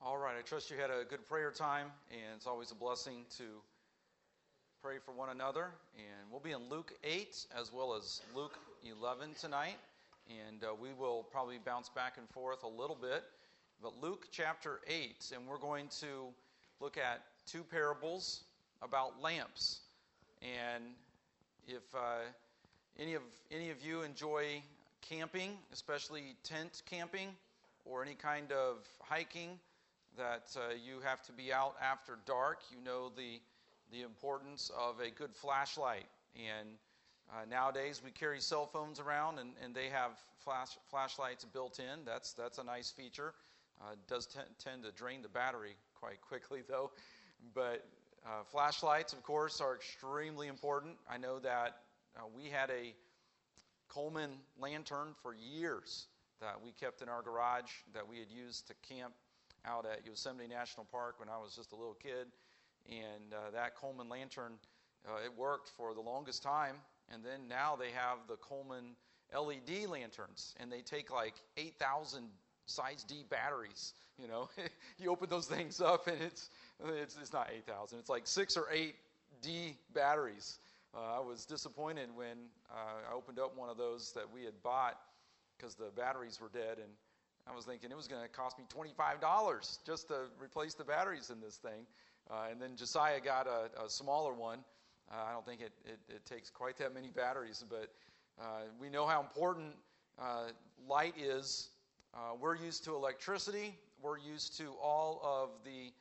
All right, I trust you had a good prayer time, and it's always a blessing to pray for one another. And we'll be in Luke 8 as well as Luke 11 tonight, and we will probably bounce back and forth a little bit. But Luke chapter 8, and we're going to look at two parables about lamps. And if any of you enjoy camping, especially tent camping or any kind of hiking, that you have to be out after dark, you know the importance of a good flashlight. And nowadays we carry cell phones around, and they have flashlights built in. That's a nice feature. It does tend to drain the battery quite quickly, though. But flashlights, of course, are extremely important. I know that we had a Coleman lantern for years that we kept in our garage that we had used to camp out at Yosemite National Park when I was just a little kid. And that Coleman lantern, it worked for the longest time. And then now they have the Coleman LED lanterns, and they take like 8,000 size D batteries. You know, you open those things up, and it's not 8,000. It's like 6 or 8 D batteries. I was disappointed when I opened up one of those that we had bought because the batteries were dead, and I was thinking it was going to cost me $25 just to replace the batteries in this thing. And then Josiah got a smaller one. I don't think it takes quite that many batteries, but we know how important light is. We're used to electricity. We're used to all of the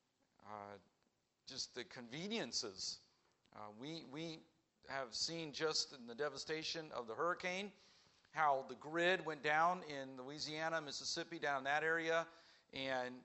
just the conveniences. We have seen just in the devastation of the hurricane how the grid went down in Louisiana, Mississippi, down in that area, and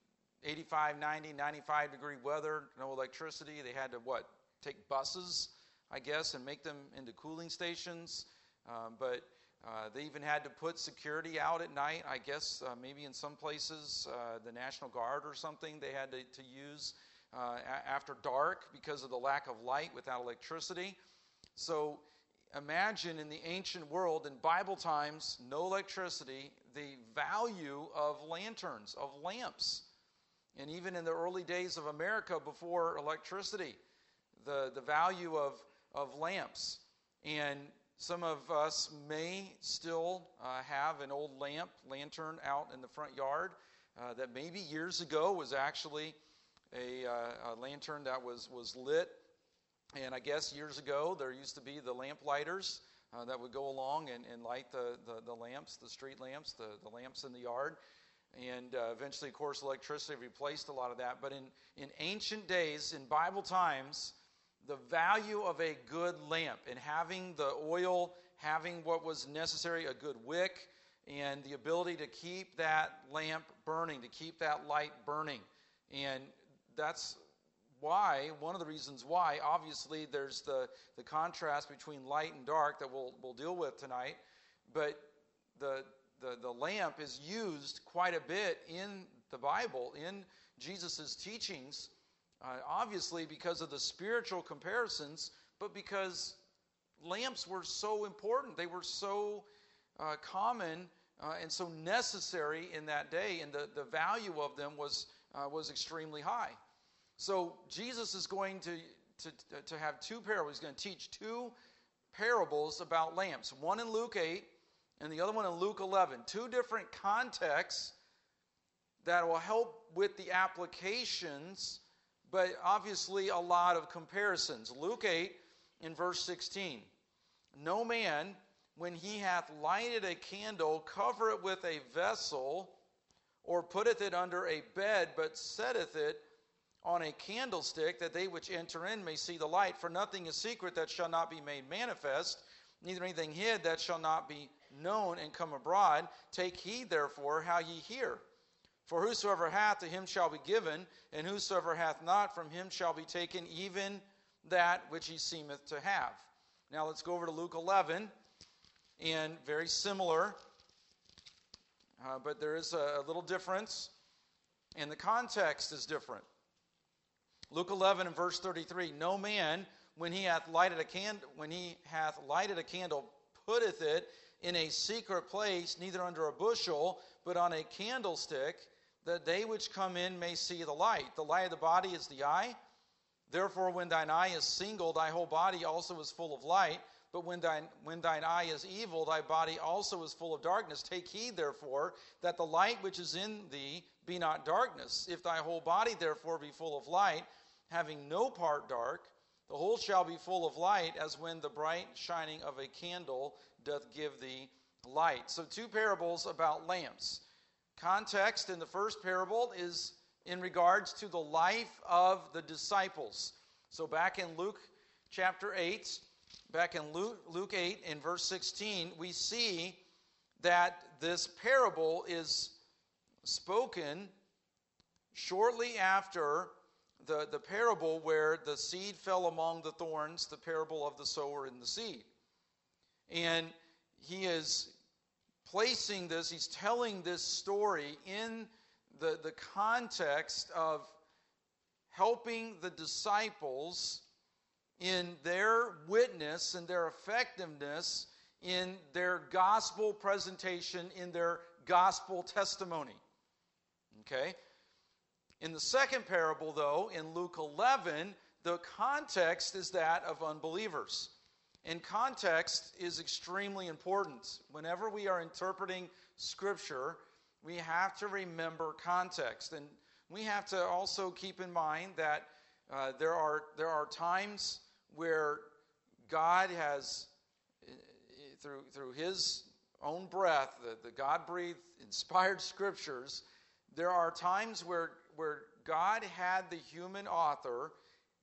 85, 90, 95 degree weather, no electricity. They had to, take buses, I guess, and make them into cooling stations. But they even had to put security out at night. I guess maybe in some places, the National Guard or something, they had to use after dark because of the lack of light without electricity. So imagine in the ancient world, in Bible times, no electricity, the value of lanterns, of lamps. And even in the early days of America before electricity, the value of lamps. And some of us may still have an old lantern out in the front yard that maybe years ago was actually a lantern that was lit. And I guess years ago there used to be the lamp lighters that would go along and light the lamps, the street lamps, the lamps in the yard. And eventually, of course, electricity replaced a lot of that. But in ancient days, in Bible times, the value of a good lamp and having the oil, having what was necessary, a good wick, and the ability to keep that lamp burning, to keep that light burning. And that's why, one of the reasons why, obviously there's the contrast between light and dark that we'll deal with tonight. But the lamp is used quite a bit in the Bible, in Jesus' teachings, obviously because of the spiritual comparisons, but because lamps were so important. They were so common and so necessary in that day, and the value of them was extremely high. So Jesus is going to have two parables. He's going to teach two parables about lamps. One in Luke 8 and the other one in Luke 11. Two different contexts that will help with the applications, but obviously a lot of comparisons. Luke 8 in verse 16. No man, when he hath lighted a candle, covereth with a vessel, or putteth it under a bed, but setteth it on a candlestick, that they which enter in may see the light. For nothing is secret that shall not be made manifest, neither anything hid that shall not be known and come abroad. Take heed, therefore, how ye hear. For whosoever hath, to him shall be given, and whosoever hath not, from him shall be taken even that which he seemeth to have. Now let's go over to Luke 11, and very similar, but there is a little difference, and the context is different. Luke 11 and verse 33, no man, when he hath lighted a candle, putteth it in a secret place, neither under a bushel, but on a candlestick, that they which come in may see the light. The light of the body is the eye. Therefore, when thine eye is single, thy whole body also is full of light. But when thine eye is evil, thy body also is full of darkness. Take heed, therefore, that the light which is in thee be not darkness. If thy whole body, therefore, be full of light, having no part dark, the whole shall be full of light, as when the bright shining of a candle doth give thee light. So 2 parables about lamps. Context in the first parable is in regards to the life of the disciples. So back in Luke chapter 8, back in Luke 8 in verse 16, we see that this parable is spoken shortly after the parable where the seed fell among the thorns, the parable of the sower and the seed. And he is placing this, he's telling this story in the context of helping the disciples in their witness and their effectiveness in their gospel presentation, in their gospel testimony. Okay? In the second parable, though, in Luke 11, the context is that of unbelievers. And context is extremely important. Whenever we are interpreting Scripture, we have to remember context. And we have to also keep in mind that there are times where God has, through His own breath, the God-breathed, inspired Scriptures, there are times where God had the human author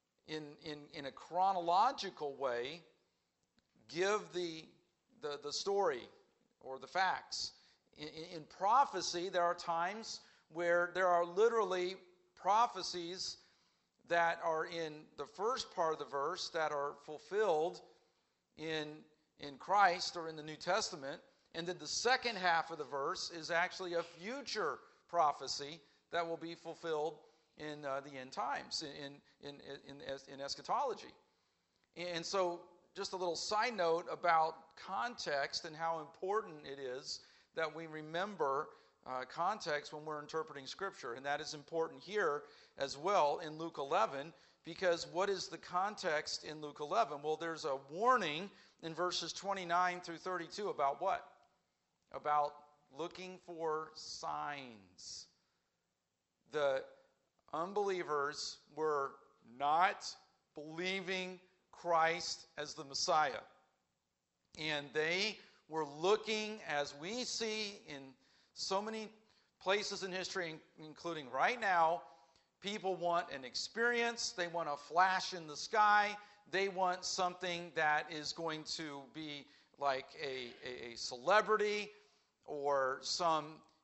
in a chronological way give the story or the facts. In prophecy, there are times where there are literally prophecies that are in the first part of the verse that are fulfilled in Christ or in the New Testament, and then the second half of the verse is actually a future prophecy that will be fulfilled in the end times, in eschatology. And so, just a little side note about context and how important it is that we remember context when we're interpreting Scripture. And that is important here as well in Luke 11, because what is the context in Luke 11? Well, there's a warning in verses 29 through 32 about what? About looking for signs. The unbelievers were not believing Christ as the Messiah. And they were looking, as we see in so many places in history, including right now, people want an experience. They want a flash in the sky. They want something that is going to be like a celebrity or some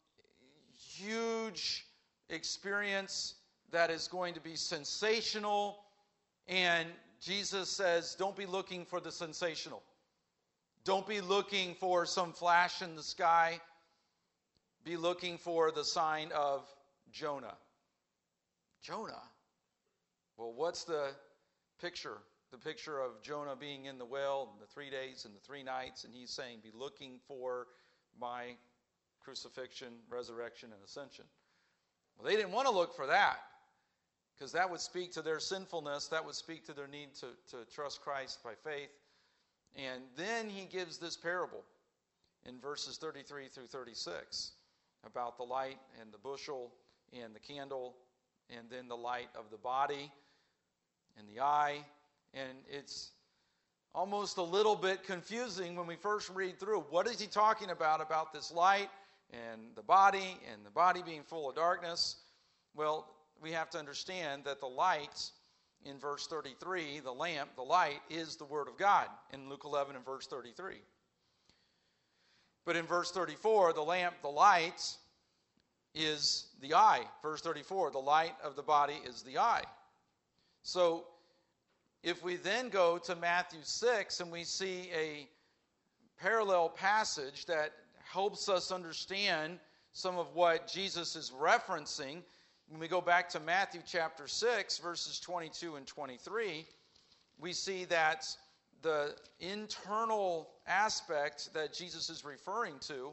huge experience that is going to be sensational. And Jesus says, don't be looking for the sensational. Don't be looking for some flash in the sky. Be looking for the sign of Jonah. Jonah? Well, what's the picture? The picture of Jonah being in the well and the 3 days and the 3 nights, and he's saying, be looking for my crucifixion, resurrection, and ascension. Well, they didn't want to look for that, because that would speak to their sinfulness. That would speak to their need to trust Christ by faith. And then he gives this parable in verses 33 through 36 about the light and the bushel and the candle, and then the light of the body and the eye. And it's almost a little bit confusing when we first read through. What is he talking about this light and the body being full of darkness? Well, we have to understand that the light in verse 33, the lamp, the light, is the Word of God in Luke 11 and verse 33. But in verse 34, the lamp, the light, is the eye. Verse 34, the light of the body is the eye. So, if we then go to Matthew 6 and we see a parallel passage that helps us understand some of what Jesus is referencing, when we go back to Matthew chapter 6, verses 22 and 23, we see that the internal aspect that Jesus is referring to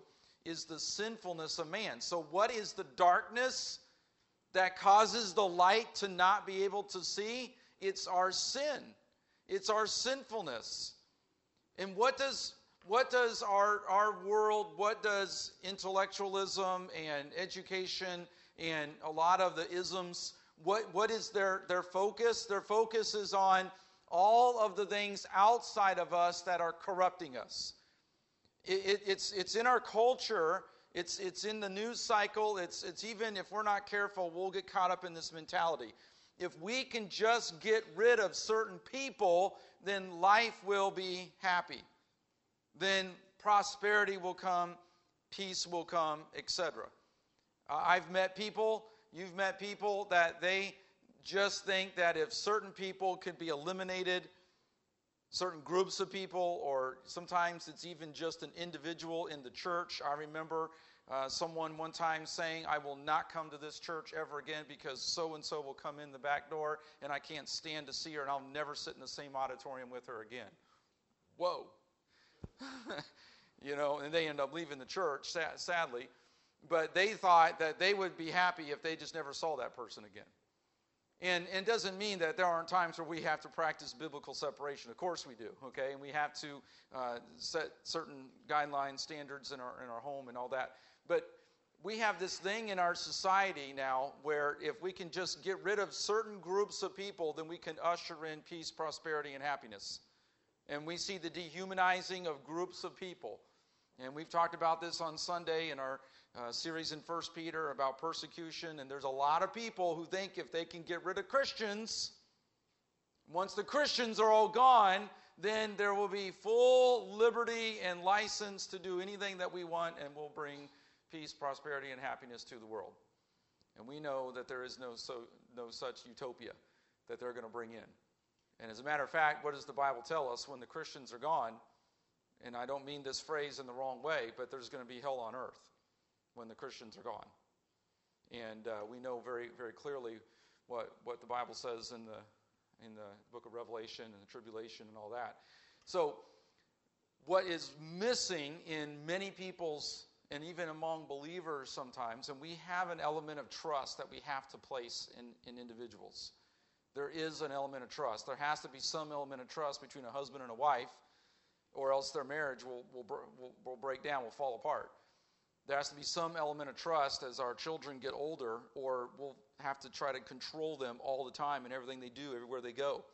is the sinfulness of man. So what is the darkness that causes the light to not be able to see? It's our sin. It's our sinfulness. And what does our world, what does intellectualism and education and a lot of the isms, what is their focus? Their focus is on all of the things outside of us that are corrupting us. It's in our culture. It's in the news cycle. It's even if we're not careful, we'll get caught up in this mentality. If we can just get rid of certain people, then life will be happy. Then prosperity will come, peace will come, etc. I've met people, you've met people that they just think that if certain people could be eliminated, certain groups of people, or sometimes it's even just an individual in the church. I remember someone one time saying, I will not come to this church ever again because so-and-so will come in the back door and I can't stand to see her and I'll never sit in the same auditorium with her again. Whoa. And they end up leaving the church, sadly. But they thought that they would be happy if they just never saw that person again. And it doesn't mean that there aren't times where we have to practice biblical separation. Of course we do, okay? And we have to set certain guidelines, standards in our home and all that. But we have this thing in our society now where if we can just get rid of certain groups of people, then we can usher in peace, prosperity, and happiness. And we see the dehumanizing of groups of people. And we've talked about this on Sunday in our series in 1 Peter about persecution. And there's a lot of people who think if they can get rid of Christians, once the Christians are all gone, then there will be full liberty and license to do anything that we want, and we'll bring peace, prosperity, and happiness to the world. And we know that there is no such utopia that they're going to bring in. And as a matter of fact, what does the Bible tell us? When the Christians are gone, and I don't mean this phrase in the wrong way, but there's going to be hell on earth when the Christians are gone. And we know very, very clearly what the Bible says in the book of Revelation and the tribulation and all that. So what is missing in many people's, and even among believers sometimes, and we have an element of trust that we have to place in individuals. There is an element of trust. There has to be some element of trust between a husband and a wife, or else their marriage will break down, will fall apart. There has to be some element of trust as our children get older, or we'll have to try to control them all the time in everything they do, everywhere they go.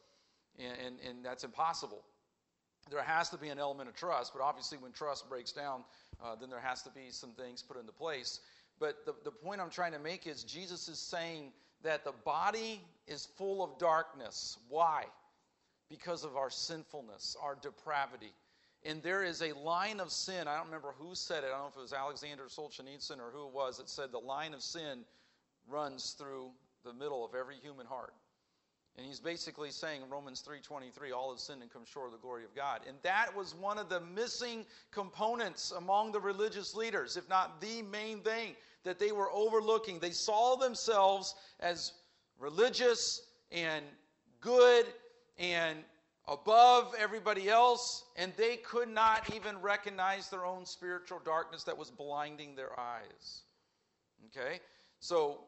And that's impossible. There has to be an element of trust, but obviously when trust breaks down, then there has to be some things put into place. But the point I'm trying to make is Jesus is saying that the body is full of darkness. Why? Because of our sinfulness, our depravity. And there is a line of sin. I don't remember who said it. I don't know if it was Alexander Solzhenitsyn or who it was that said the line of sin runs through the middle of every human heart. And he's basically saying in Romans 3:23, all have sinned and come short of the glory of God. And that was one of the missing components among the religious leaders, if not the main thing that they were overlooking. They saw themselves as religious and good and above everybody else, and they could not even recognize their own spiritual darkness that was blinding their eyes. Okay? So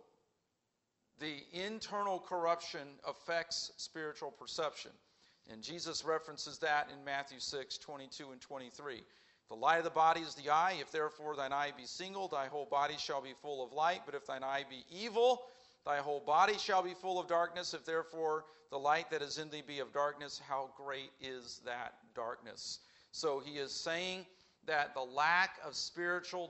the internal corruption affects spiritual perception. And Jesus references that in Matthew 6:22 and 23. The light of the body is the eye. If therefore thine eye be single, thy whole body shall be full of light. But if thine eye be evil, thy whole body shall be full of darkness. If therefore the light that is in thee be of darkness, how great is that darkness? So he is saying that the lack of spiritual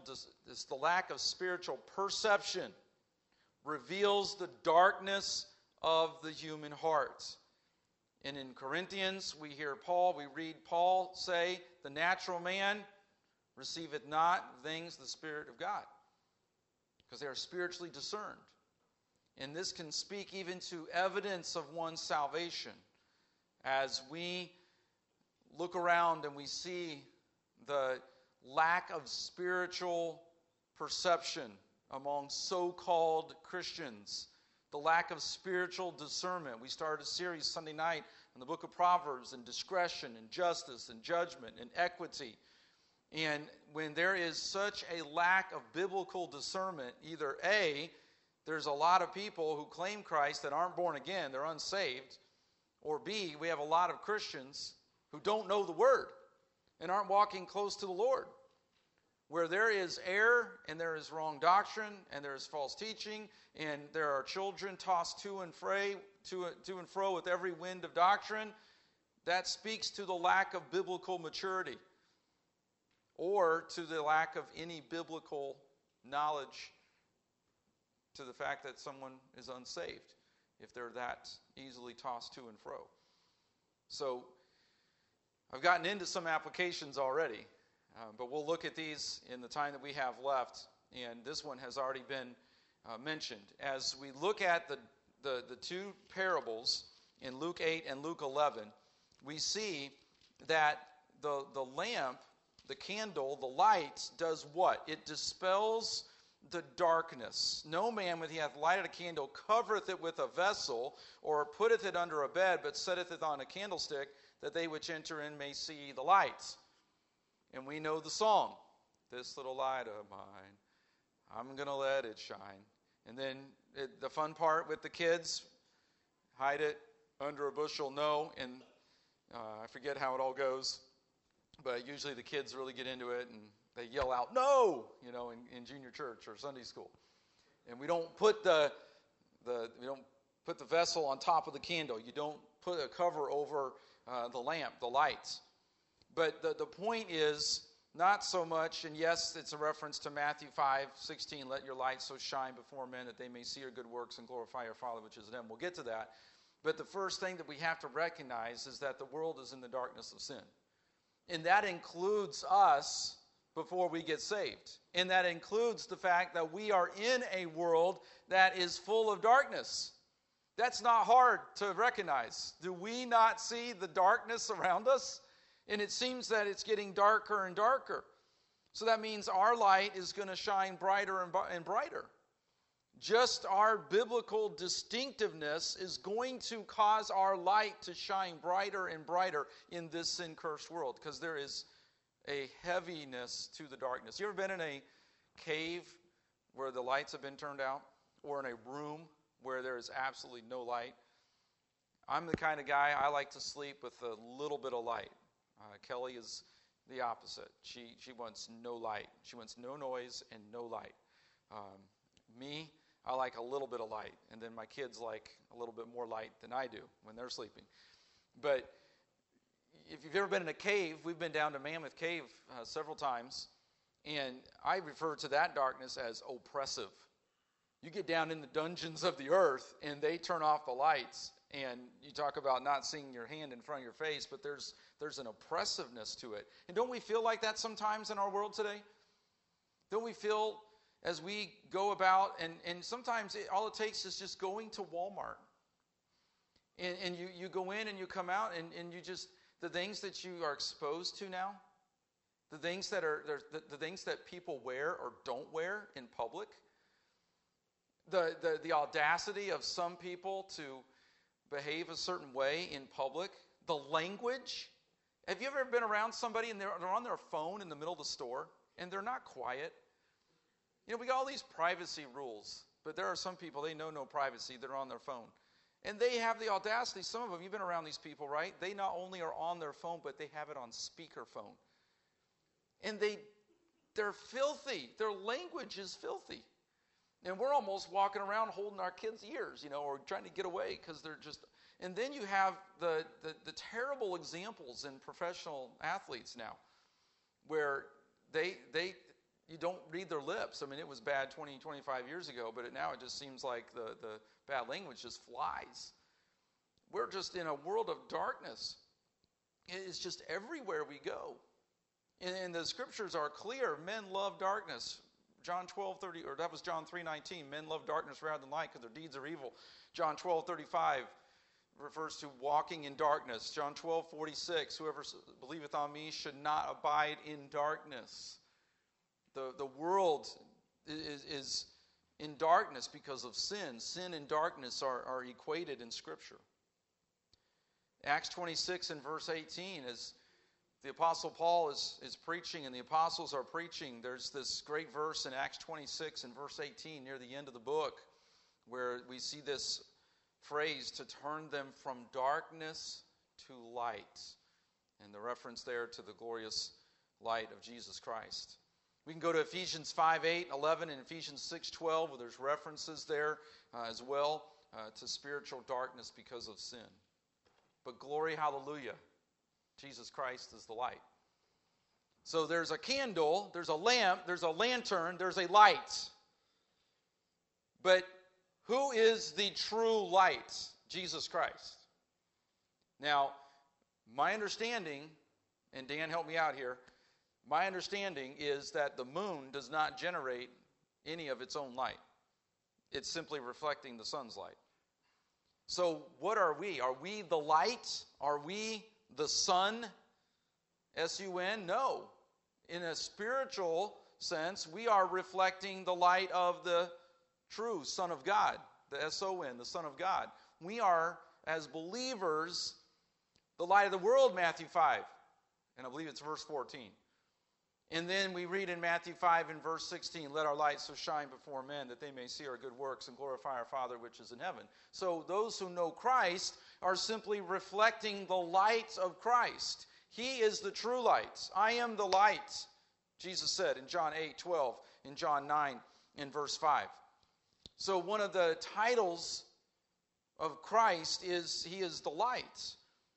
perception reveals the darkness of the human heart. And in Corinthians, we read Paul say, the natural man receiveth not things of the Spirit of God, because they are spiritually discerned. And this can speak even to evidence of one's salvation. As we look around and we see the lack of spiritual perception among so-called Christians, the lack of spiritual discernment. We started a series Sunday night in the book of Proverbs, and discretion and justice and judgment and equity. And when there is such a lack of biblical discernment, either A, there's a lot of people who claim Christ that aren't born again, they're unsaved, or B, we have a lot of Christians who don't know the Word and aren't walking close to the Lord. Where there is error and there is wrong doctrine and there is false teaching and there are children tossed to and fro with every wind of doctrine, that speaks to the lack of biblical maturity or to the lack of any biblical knowledge, to the fact that someone is unsaved if they're that easily tossed to and fro. So I've gotten into some applications already, but we'll look at these in the time that we have left, and this one has already been mentioned. As we look at the two parables in Luke 8 and Luke 11, we see that the lamp, the candle, the light does what? It dispels the darkness. No man, when he hath lighted a candle, covereth it with a vessel, or putteth it under a bed, but setteth it on a candlestick, that they which enter in may see the light. And we know the song, this little light of mine, I'm going to let it shine. And then the fun part with the kids, hide it under a bushel, no, and I forget how it all goes, but usually the kids really get into it, and they yell out, no, in junior church or Sunday school. And we don't put the vessel on top of the candle. You don't put a cover over the lamp, the lights. But the point is not so much, and yes, it's a reference to Matthew 5:16, let your light so shine before men that they may see your good works and glorify your Father which is in heaven. We'll get to that. But the first thing that we have to recognize is that the world is in the darkness of sin. And that includes us before we get saved. And that includes the fact that we are in a world that is full of darkness. That's not hard to recognize. Do we not see the darkness around us? And it seems that it's getting darker and darker. So that means our light is going to shine brighter and brighter. Just our biblical distinctiveness is going to cause our light to shine brighter and brighter in this sin-cursed world, because there is a heaviness to the darkness. You ever been in a cave where the lights have been turned out, or in a room where there is absolutely no light? I'm the kind of guy, I like to sleep with a little bit of light. Kelly is the opposite. She wants no light. She wants no noise and no light. Me, I like a little bit of light, and then my kids like a little bit more light than I do when they're sleeping. But if you've ever been in a cave, we've been down to Mammoth Cave several times, and I refer to that darkness as oppressive. You get down in the dungeons of the earth, and they turn off the lights, and you talk about not seeing your hand in front of your face, but there's an oppressiveness to it. And don't we feel like that sometimes in our world today? Don't we feel as we go about, and sometimes all it takes is just going to Walmart. And you go in and you come out, and you just, the things that you are exposed to now, the things that the things that people wear or don't wear in public, the audacity of some people to behave a certain way in public, the language. Have you ever been around somebody and they're on their phone in the middle of the store and they're not quiet? We got all these privacy rules, but there are some people, they know no privacy, they're on their phone. And they have the audacity, some of them, you've been around these people, right? They not only are on their phone, but they have it on speakerphone. And they're filthy. Their language is filthy. And we're almost walking around holding our kids' ears, or trying to get away because they're just... And then you have the terrible examples in professional athletes now, where you don't read their lips. I mean, it was bad 20, 25 years ago, but now it just seems like the bad language just flies. We're just in a world of darkness. It's just everywhere we go. And the scriptures are clear. Men love darkness. John 12:30, or that was John 3:19. Men love darkness rather than light because their deeds are evil. John 12:35 refers to walking in darkness. John 12:46, whoever believeth on me should not abide in darkness. The world is in darkness because of sin. Sin and darkness are equated in Scripture. Acts 26 and verse 18 is The Apostle Paul is preaching, and the apostles are preaching. There's this great verse in Acts 26 and verse 18 near the end of the book where we see this phrase, to turn them from darkness to light. And the reference there to the glorious light of Jesus Christ. We can go to Ephesians 5:8, 11, and Ephesians 6:12, where there's references there as well to spiritual darkness because of sin. But glory, hallelujah, Jesus Christ is the light. So there's a candle, there's a lamp, there's a lantern, there's a light. But who is the true light? Jesus Christ. Now, my understanding, and Dan help me out here, my understanding is that the moon does not generate any of its own light. It's simply reflecting the sun's light. So what are we? Are we the light? Are we the sun? S-U-N? No. In a spiritual sense, we are reflecting the light of the true Son of God, the S-O-N, the Son of God. We are, as believers, the light of the world, Matthew 5. And I believe it's verse 14. And then we read in Matthew 5 and verse 16, let our light so shine before men that they may see our good works and glorify our Father which is in heaven. So those who know Christ are simply reflecting the light of Christ. He is the true light. I am the light, Jesus said in John 8:12, in John 9 in verse 5. So one of the titles of Christ is He is the light.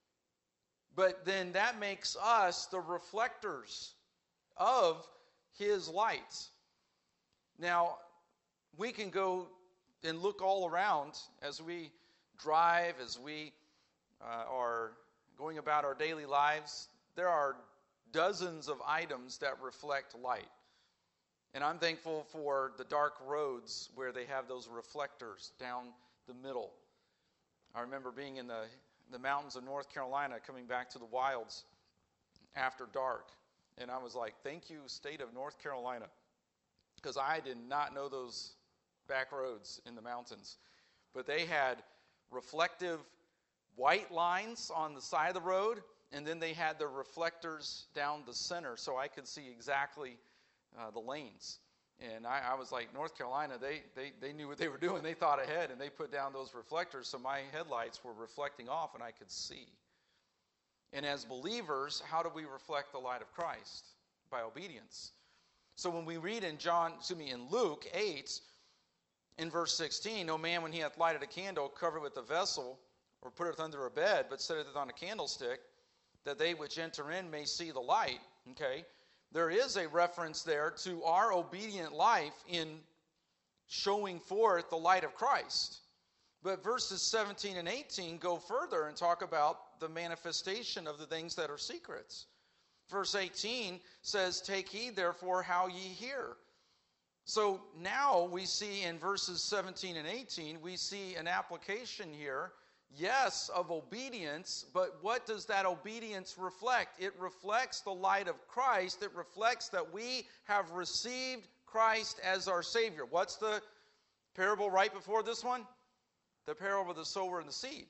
But then that makes us the reflectors of His light. Now, we can go and look all around as we drive, as we are going about our daily lives. There are dozens of items that reflect light. And I'm thankful for the dark roads where they have those reflectors down the middle. I remember being in the mountains of North Carolina, coming back to the wilds after dark. And I was like, thank you, state of North Carolina, because I did not know those back roads in the mountains. But they had reflective white lines on the side of the road, and then they had the reflectors down the center so I could see exactly the lanes. And I was like, North Carolina, they knew what they were doing. They thought ahead, and they put down those reflectors so my headlights were reflecting off and I could see. And as believers, how do we reflect the light of Christ? By obedience. So when we read in Luke 8, in verse 16, no man when he hath lighted a candle cover it with a vessel, or putteth under a bed, but setteth it on a candlestick, that they which enter in may see the light. Okay? There is a reference there to our obedient life in showing forth the light of Christ. But verses 17 and 18 go further and talk about the manifestation of the things that are secrets. Verse 18 says, take heed therefore how ye hear. So now we see in verses 17 and 18, we see an application here, yes, of obedience, but what does that obedience reflect? It reflects the light of Christ. It reflects that we have received Christ as our Savior. What's the parable right before this one? The parable of the sower and the seed.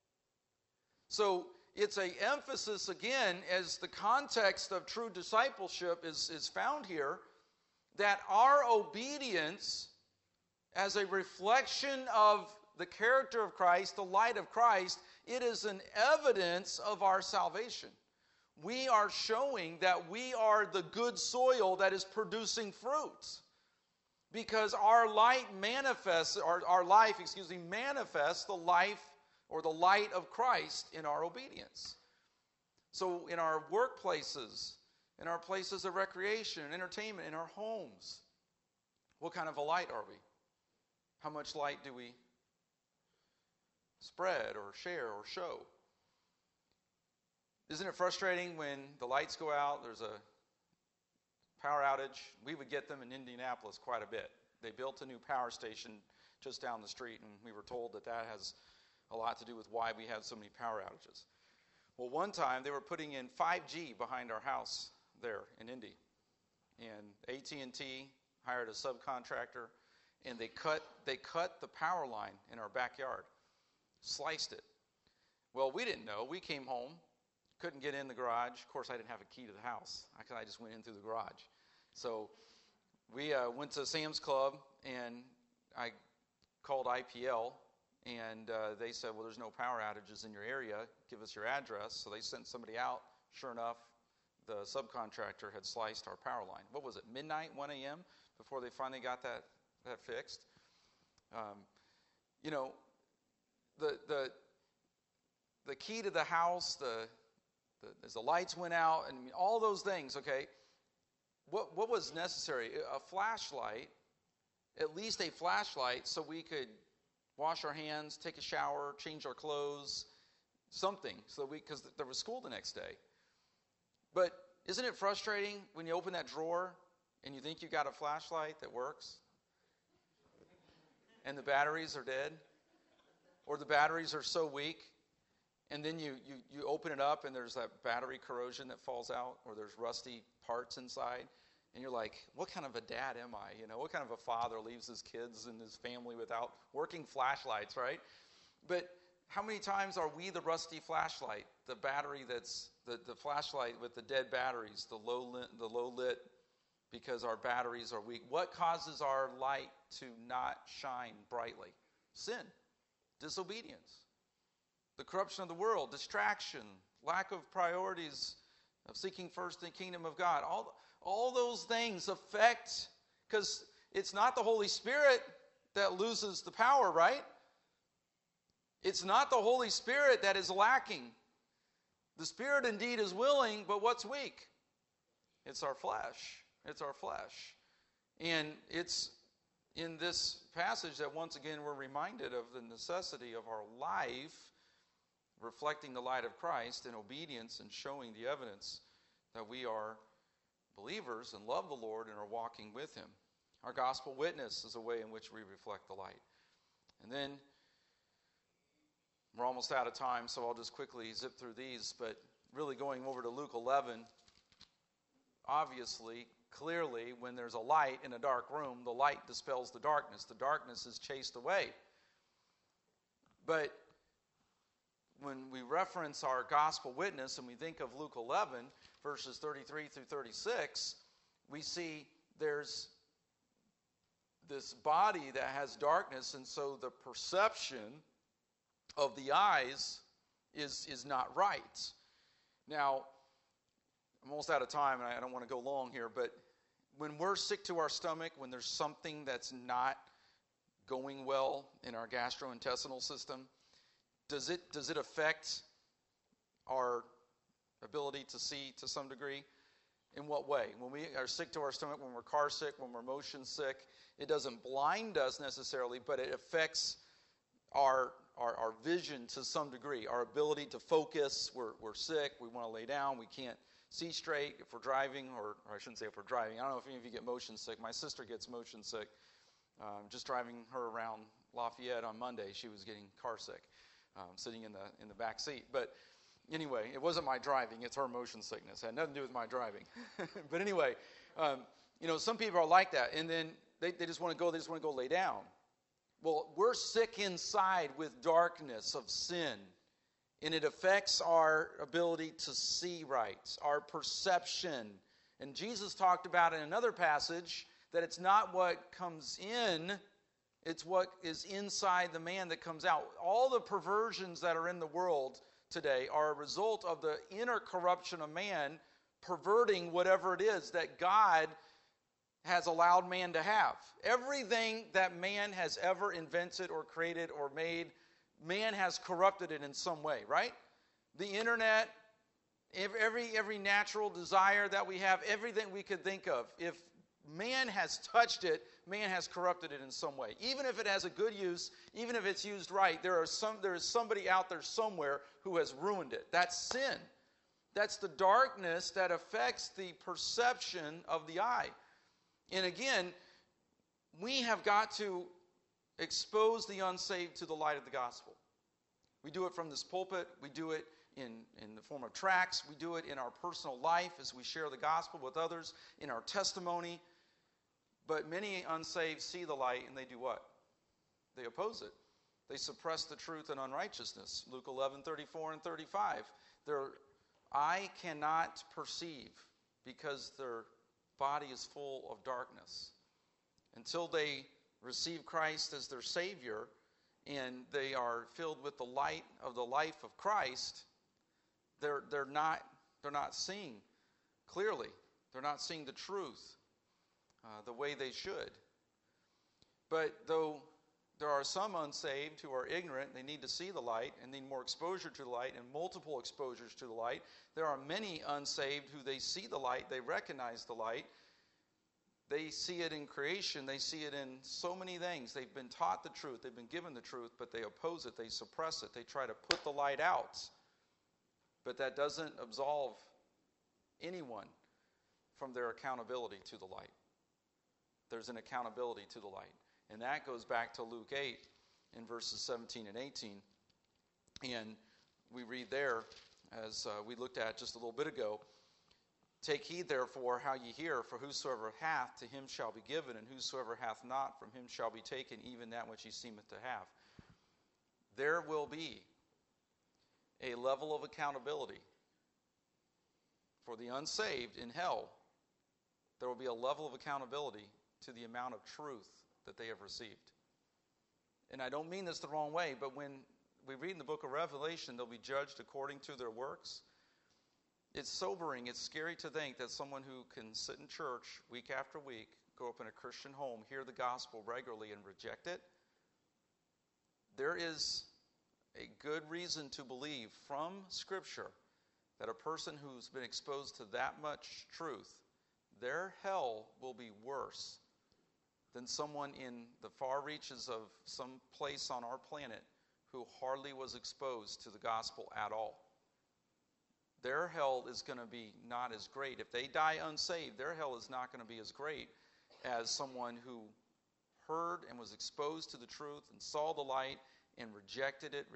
So it's an emphasis again, as the context of true discipleship is found here, that our obedience as a reflection of the character of Christ, the light of Christ, it is an evidence of our salvation. We are showing that we are the good soil that is producing fruit. Because our life manifests the life or the light of Christ in our obedience. So in our workplaces, in our places of recreation, entertainment, in our homes, what kind of a light are we? How much light do we spread or share or show? Isn't it frustrating when the lights go out, there's a power outage? We would get them in Indianapolis quite a bit. They built a new power station just down the street, and we were told that has a lot to do with why we have so many power outages. Well, one time they were putting in 5G behind our house there in Indy, and AT&T hired a subcontractor, and they cut the power line in our backyard, sliced it. Well, we didn't know. We came home, couldn't get in the garage. Of course, I didn't have a key to the house. I just went in through the garage. So we went to Sam's Club, and I called IPL, and they said, well, there's no power outages in your area. Give us your address. So they sent somebody out. Sure enough, the subcontractor had sliced our power line. What was it, midnight, 1 a.m., before they finally got that fixed? The key to the house, as the lights went out, and all those things, okay, what was necessary? A flashlight, at least a flashlight, so we could wash our hands, take a shower, change our clothes, something, because there was school the next day. But isn't it frustrating when you open that drawer and you think you got a flashlight that works and the batteries are dead, or the batteries are so weak, and then you open it up and there's that battery corrosion that falls out, or there's rusty parts inside, and you're like, what kind of a dad am I? What kind of a father leaves his kids and his family without working flashlights, right? But how many times are we the rusty flashlight, the battery that's the flashlight with the dead batteries, the low lit, because our batteries are weak? What causes our light to not shine brightly? Sin, disobedience, the corruption of the world, distraction, lack of priorities of seeking first the kingdom of God. All those things affect, because it's not the Holy Spirit that loses the power, right? It's not the Holy Spirit that is lacking. The Spirit indeed is willing, but what's weak? It's our flesh. It's our flesh. And it's in this passage that once again we're reminded of the necessity of our life reflecting the light of Christ in obedience and showing the evidence that we are believers and love the Lord and are walking with Him. Our gospel witness is a way in which we reflect the light. And then we're almost out of time, so I'll just quickly zip through these. But really going over to Luke 11, obviously, clearly, when there's a light in a dark room, the light dispels the darkness. The darkness is chased away. But when we reference our gospel witness and we think of Luke 11, verses 33 through 36, we see there's this body that has darkness, and so the perception of the eyes is not right. Now, I'm almost out of time, and I don't want to go long here, but when we're sick to our stomach, when there's something that's not going well in our gastrointestinal system, does it affect our ability to see to some degree? In what way? When we are sick to our stomach, when we're car sick, when we're motion sick, it doesn't blind us necessarily, but it affects our vision to some degree, our ability to focus. We're sick, we want to lay down, we can't see straight if we're driving, or I shouldn't say if we're driving. I don't know if any of you get motion sick. My sister gets motion sick. Just driving her around Lafayette on Monday, she was getting car sick, sitting in the back seat. But anyway, it wasn't my driving, it's her motion sickness. It had nothing to do with my driving. But anyway, some people are like that, and then they just want to go lay down. Well, we're sick inside with darkness of sin, and it affects our ability to see right, our perception. And Jesus talked about in another passage that it's not what comes in, it's what is inside the man that comes out. All the perversions that are in the world today are a result of the inner corruption of man perverting whatever it is that God has allowed man to have. Everything that man has ever invented or created or made, man has corrupted it in some way, right? The internet, every natural desire that we have, everything we could think of, if man has touched it, man has corrupted it in some way. Even if it has a good use, even if it's used right, there is somebody out there somewhere who has ruined it. That's sin. That's the darkness that affects the perception of the eye. And again, we have got to expose the unsaved to the light of the gospel. We do it from this pulpit. We do it in the form of tracts. We do it in our personal life as we share the gospel with others, in our testimony. But many unsaved see the light and they do what? They oppose it. They suppress the truth and unrighteousness. Luke 11:34 and 35. They're eye cannot perceive because their body is full of darkness. Until they receive Christ as their Savior and they are filled with the light of the life of Christ, they're not seeing clearly. They're not seeing the truth the way they should. But though there are some unsaved who are ignorant, they need to see the light and need more exposure to the light and multiple exposures to the light. There are many unsaved who they see the light, they recognize the light. They see it in creation, they see it in so many things. They've been taught the truth, they've been given the truth, but they oppose it, they suppress it, they try to put the light out. But that doesn't absolve anyone from their accountability to the light. There's an accountability to the light. And that goes back to Luke 8 in verses 17 and 18. And we read there, as we looked at just a little bit ago, "Take heed therefore how ye hear, for whosoever hath, to him shall be given, and whosoever hath not, from him shall be taken even that which he seemeth to have." There will be a level of accountability for the unsaved in hell. There will be a level of accountability to the amount of truth that they have received. And I don't mean this the wrong way, but when we read in the book of Revelation, they'll be judged according to their works. It's sobering, it's scary to think that someone who can sit in church week after week, grow up in a Christian home, hear the gospel regularly and reject it. There is a good reason to believe from Scripture that a person who's been exposed to that much truth, their hell will be worse than someone in the far reaches of some place on our planet who hardly was exposed to the gospel at all. Their hell is going to be not as great. If they die unsaved, their hell is not going to be as great as someone who heard and was exposed to the truth and saw the light and rejected it,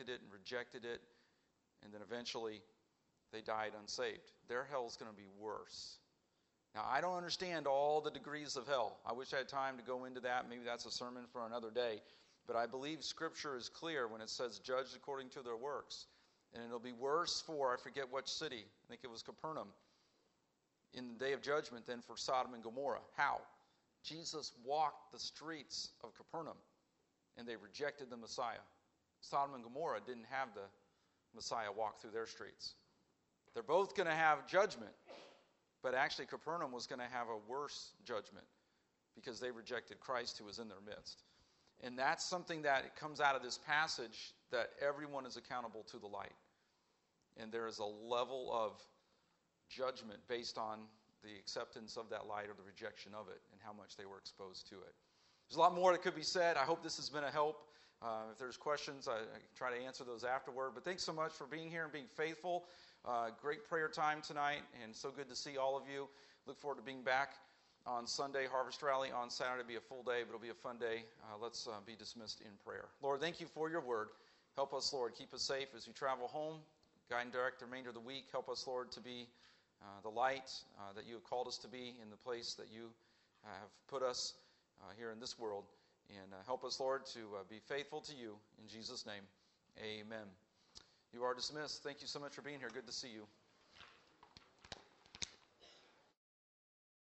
and then eventually they died unsaved. Their hell is going to be worse. Now, I don't understand all the degrees of hell. I wish I had time to go into that. Maybe that's a sermon for another day. But I believe Scripture is clear when it says judged according to their works. And it'll be worse for, I forget which city, I think it was Capernaum, in the day of judgment than for Sodom and Gomorrah. How? Jesus walked the streets of Capernaum, and they rejected the Messiah. Sodom and Gomorrah didn't have the Messiah walk through their streets. They're both going to have judgment. But actually, Capernaum was going to have a worse judgment because they rejected Christ who was in their midst. And that's something that comes out of this passage, that everyone is accountable to the light. And there is a level of judgment based on the acceptance of that light or the rejection of it and how much they were exposed to it. There's a lot more that could be said. I hope this has been a help. If there's questions, I can try to answer those afterward. But thanks so much for being here and being faithful. Great prayer time tonight, and so good to see all of you. Look forward to being back on Sunday, Harvest Rally. On Saturday, be a full day, but it'll be a fun day. Let's be dismissed in prayer. Lord, thank you for your word. Help us, Lord. Keep us safe as we travel home. Guide and direct the remainder of the week. Help us, Lord, to be the light that you have called us to be in the place that you have put us here in this world. And help us, Lord, to be faithful to you. In Jesus' name, amen. You are dismissed. Thank you so much for being here. Good to see you.